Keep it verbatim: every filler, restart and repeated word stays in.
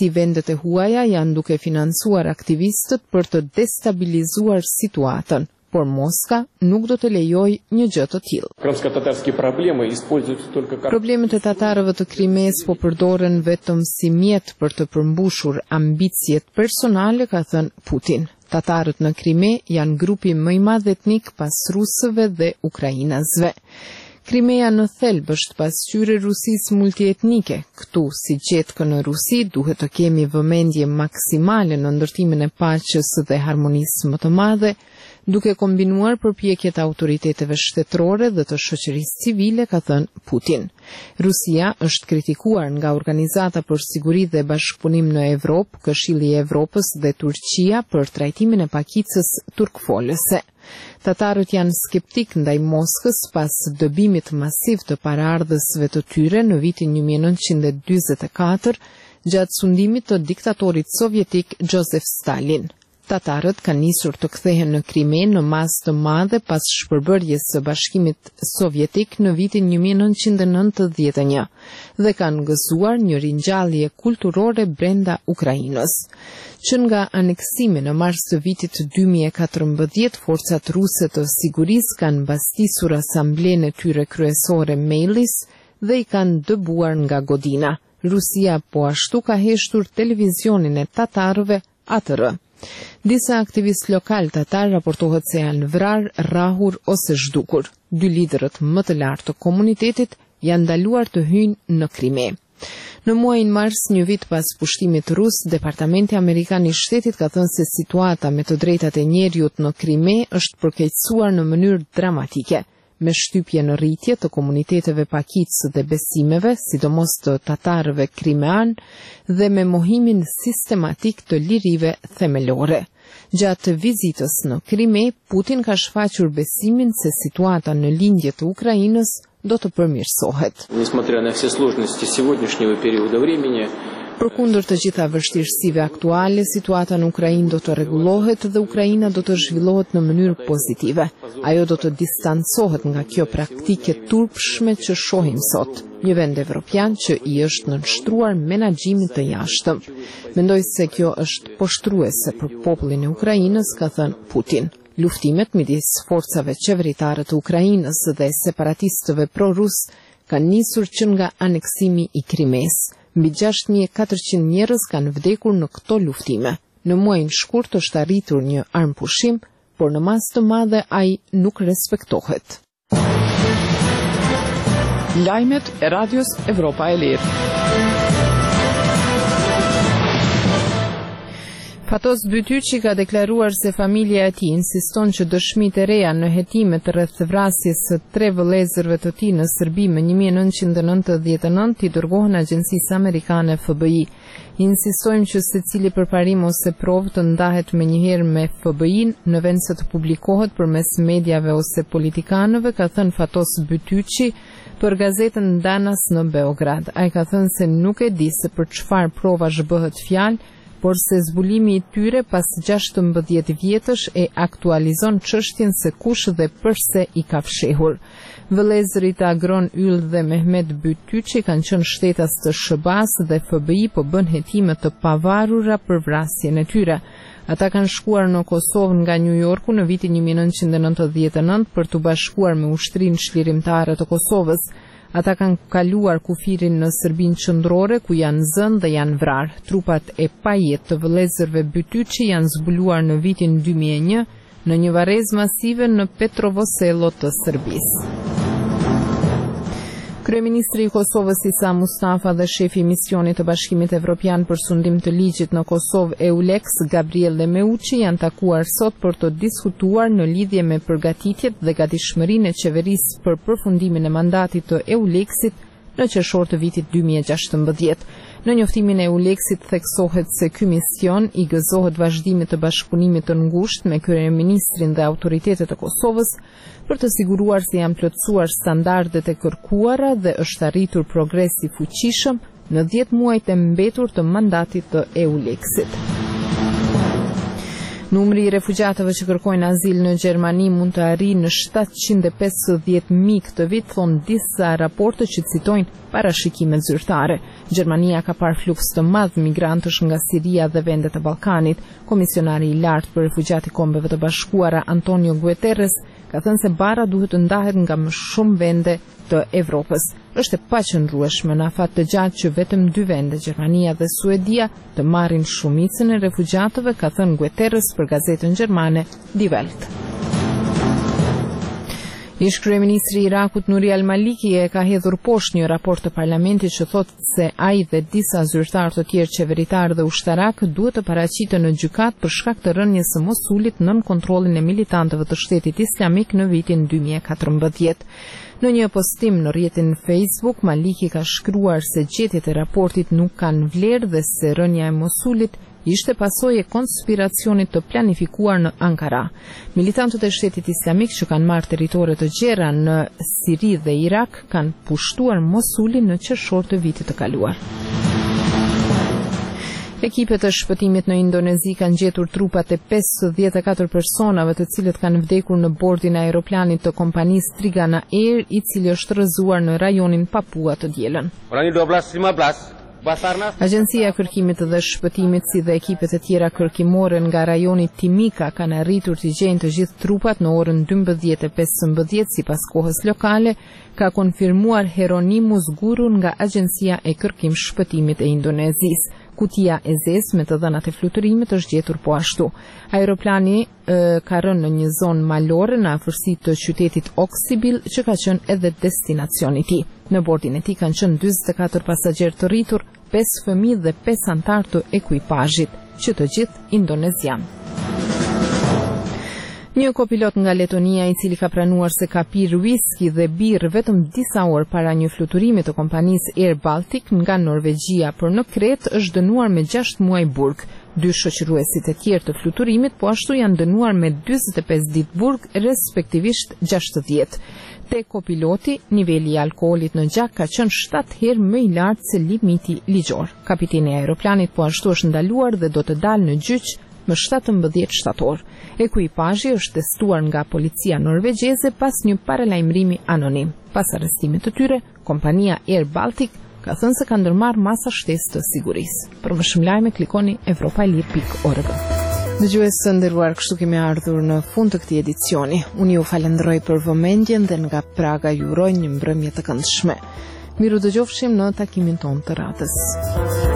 si vendet e huaja janë duke financuar aktivistët për të destabilizuar situatën, por Moska nuk do të lejoj një gjë të tillë. Problemet e tatarëve të Krimes po përdoren vetëm si mjet për të përmbushur ambicjet personale, ka thënë Putin. Tatarët në Krime janë grupi më i madh etnik pas rusëve dhe ukrainasve. Krimea në thelb është pasqyrë e Rusisë multietnike. Këtu, si gjetkä në Rusi, duhet të kemi vëmendje maksimale në ndërtimin e paqes dhe harmonisë më të madhe, duke kombinuar përpjekjet e autoriteteve shtetërore dhe të shoqërisë civile, ka thënë Putin. Rusia është kritikuar nga Organizata për Siguri dhe Bashkëpunim në Evropë, Këshilli i Evropës dhe Turqia për trajtimin e pakicës turkfolëse. Tatarët janë skeptik ndaj Moskës pas dëbimit masiv të paraardhësve të tyre në vitin një mijë e nëntëqind e dyzet e katër gjatë sundimit të diktatorit sovjetik Josef Stalin. Tatarët kanë nisur të kthehen në Krime në masë të madhe pas shpërbërjes së Bashkimit Sovjetik në vitin një mijë e nëntëqind e nëntëdhjetë e një dhe kanë gëzuar një ringjallje kulturore brenda Ukrainës. Që nga aneksimi në mars të vitit dy mijë e katërmbëdhjetë, forcat ruse të sigurisë kanë mbastisur asamblenë e tyre kryesore Mejlis dhe i kanë dëbuar nga godina. Rusia po ashtu ka heshtur televizionin e tatarëve A T R. Disa aktivistë lokal tatar raportohet se janë vrarë, rrahur ose zhdukur. Dy liderët më të lartë të komunitetit janë ndaluar të hyjnë në Krime. Në muajin mars, një vit pas pushtimit rus, Departamenti Amerikan i Shtetit ka thënë se situata me të drejtat e njerëzit në Krime është përkeqësuar në mënyrë dramatike, me shtypje në rritje të komuniteteve pakicë dhe besimeve, sidomos të tatarëve krimean, dhe me mohimin sistematik të lirive themelore. Gjatë vizitës në Krime, Putin ka shfaqur besimin se situata në lindje të Ukrainës do të përmirësohet. Përkundër të gjitha vështirësive aktuale, situata në Ukrainë do të rregullohet dhe Ukraina do të zhvillohet në mënyrë pozitive. Ajo do të distancohet nga kjo praktike turpshme që shohim sot. Një vend evropian që i është nënshtruar menaxhimit të jashtëm. Mendoj se kjo është poshtruese për popullin e Ukrainës, ka thënë Putin. Luftimet midis forcave qeveritare të Ukrainës dhe separatistëve pro-rus kanë nisur që nga aneksimi i Krimes. Mbi gjashtë mijë e katërqind njerëz kanë vdekur në këto luftime. Në muajin shkurt është arritur një armpushim, por në masë të madhe ai nuk respektohet. Lajmet e Radios Evropa e Lirë. Fatos Bytyqi ka deklaruar se familja e tij insiston që dëshmitë e reja në hetimet rreth vrasjes së tre vëllezërve të tij në Serbi më një mijë e nëntëqind e nëntëdhjetë e nëntë i dërgohen agjencisë amerikane F B I. Insistojmë që secili përparim ose provë të ndahet menjëherë me F B I-n në vend se të publikohet përmes mediave ose politikanëve, ka thënë Fatos Bytyqi për gazetën Danas në Beograd. Ai ka thënë se nuk e di se për çfarë provash bëhet fjalë, por se zbulimi i tyre pas gjashtëmbëdhjetë vjetësh e aktualizon çështjen se kush dhe përse i ka fshehur. Vëllezërit Agron Yll dhe Mehmet Bytyqi kanë qenë shtetas të S B A-s dhe F B I po bën hetime të pavarura për vrasjen e tyre. Ata kanë shkuar në Kosovë nga New Yorku në vitin një mijë e nëntëqind e nëntëdhjetë e nëntë për të bashkuar me ushtrinë çlirimtare të Kosovës. Ata kanë kaluar kufirin në Serbinë qendrore ku janë zënë dhe janë vrarë. Trupat e pajet të vëllezërve Bytyqi janë zbuluar në vitin dy mijë e një në një varrezë masive në Petrovoselo të Serbisë. Kryeministri i Kosovës Isa Mustafa dhe shefi i misionit të Bashkimit Evropian për sundim të ligjit në Kosovë EULEX, Gabriele Meucci, janë takuar sot për të diskutuar në lidhje me përgatitjet dhe gatishmërinë e qeverisë për përfundimin e mandatit të EULEX-it në qershor të vitit dy mijë e gjashtëmbëdhjetë. Në njoftimin e EULEX-it theksohet se ky mision i gëzohet vazhdimit të bashkëpunimit të ngushtë me kryeministrin dhe autoritetet e Kosovës për të siguruar se janë plotësuar standardet e kërkuara dhe është arritur progres i fuqishëm në dhjetë muajt e mbetur të mandatit të EULEX-it. Numri i refugjatëve që kërkojnë azil në Gjermani mund të arrijë në shtatëqind e pesëdhjetë mijë këtë vit, thonë disa raporte që citojnë parashikimet zyrtare. Gjermania ka parë fluks të madh migrantësh nga Siria dhe vendet e Ballkanit. Komisionari i lartë për refugjat i Kombeve të Bashkuara Antonio Guterres ka thënë se bara duhet të ndahet nga më shumë vende të Evropës. Është e paqëndrueshme në afat të gjatë që vetëm dy vende, Gjermania dhe Suedia, të marrin shumicën e refugjatëve, ka thënë Guterres për gazetën gjermane Die Welt. Ish kryeministri i Irakut Nuri al-Maliki e ka hedhur poshtë një raport të parlamentit që thotë se ai dhe disa zyrtarë të tjerë qeveritar dhe ushtarak duhet të paraqiten në gjykat për shkak të rënies së Mosulit nën kontrollin e militantëve të Shtetit Islamik në vitin dy mijë e katërmbëdhjetë. Në një postim në rrjetin Facebook, Maliki ka shkruar se gjetjet e raportit nuk kanë vlerë dhe se rënja e Mosulit ishte pasojë e konspiracionit të planifikuar në Ankara. Militantët e Shtetit Islamik që kanë marrë territore të gjera në Siri dhe Irak kanë pushtuar Mosulin në qershor të vitit të kaluar. Ekipet e shpëtimit në Indonezi kanë gjetur trupat e pesëdhjetë e katër personave të cilët kanë vdekur në bordin e aeroplanit të kompanisë Trigana Air, i cili është rrëzuar në rajonin Papua të dielën. Orani dua belas lima belas Agjencia e Kërkimit dhe Shpëtimit si dhe ekipet e tjera kërkimore nga rajoni Timika kanë arritur të gjejnë të gjithë trupat në orën dymbëdhjetë e pesëmbëdhjetë sipas kohës lokale, ka konfirmuar Hieronymus Guru nga Agjencia e Kërkim Shpëtimit e Indonezisë. Kutia e zezë me të dhënat e fluturimit është gjetur po ashtu. Aeroplani e, ka rënë në një zonë malore në afërsi të qytetit Oksibil, që ka qenë edhe destinacioni i tij. Në bordin e tij kanë qenë njëzet e katër pasagjerë të rritur, pesë fëmijë dhe pesë antar të ekuipazhit, që të gjithë indonezian. Një kopilot nga Letonia i cili ka pranuar se ka pirë whisky dhe birë vetëm disa orë para një fluturimi të kompanisë Air Baltic nga Norvegjia për në Kretë është dënuar me gjashtë muaj burg. Dy shoqëruesit e tjerë të fluturimit po ashtu janë dënuar me dyzet e pesë ditë burg, respektivisht gjashtëdhjetë. Te kopiloti, niveli i alkoolit në gjak ka qenë shtatë herë më i lartë se limiti ligjor. Kapiteni i aeroplanit po ashtu është ndaluar dhe do të dalë në gjyq më shtatëmbëdhjetë shtator. Ekuipazhi është testuar nga policia norvegjeze pas një paralajmërimi anonim. Pas arrestimit të tyre, kompania Air Baltic ka thënë se ka ndërmarrë masa shtesë të sigurisë. Për më shumë lajme klikoni evropalir pikë org. Dëgjues të nderuar, kështu kemi ardhur në fund të këtij edicioni. Unë ju falenderoj për vëmendjen dhe nga Praga ju uroj një mbrëmje të këndshme. Miru dëgjofshim në takimin tonë të radhës.